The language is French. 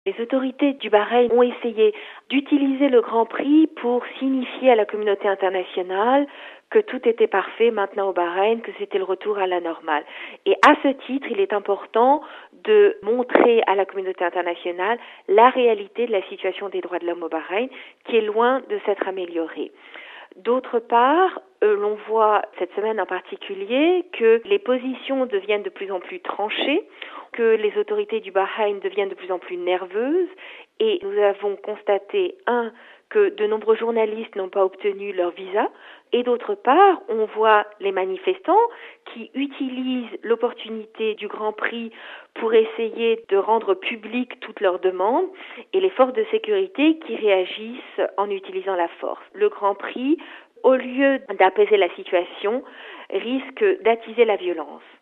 Les autorités du Bahreïn ont essayé d'utiliser le Grand Prix pour signifier à la communauté internationale que tout était parfait maintenant au Bahreïn, que c'était le retour à la normale. Et à ce titre, il est important de montrer à la communauté internationale la réalité de la situation des droits de l'homme au Bahreïn, qui est loin de s'être améliorée. D'autre part, l'on voit cette semaine en particulier que les positions deviennent de plus en plus tranchées, que les autorités du Bahreïn deviennent de plus en plus nerveuses, et nous avons constaté, que de nombreux journalistes n'ont pas obtenu leur visa, et d'autre part, on voit les manifestants qui utilisent l'opportunité du Grand Prix pour essayer de rendre publiques toutes leurs demandes, et les forces de sécurité qui réagissent en utilisant la force. Le Grand Prix, au lieu d'apaiser la situation, risque d'attiser la violence.